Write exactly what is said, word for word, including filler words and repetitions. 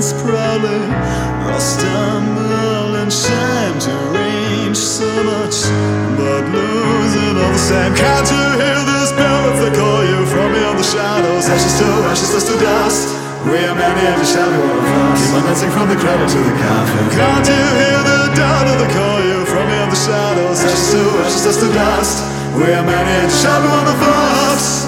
dance proudly, or stumble in shame to reach so much, but losing all the same. Can't you hear the spirits that call you from beyond the shadows? Ashes to ashes, dust to dust. We are many and you shall be one of us. Keep on dancing from the cradle to the coffin. Can't you hear the dawn of the call you from beyond the shadows? Ashes to ashes, dust to dust. We are many and you shall be one of us.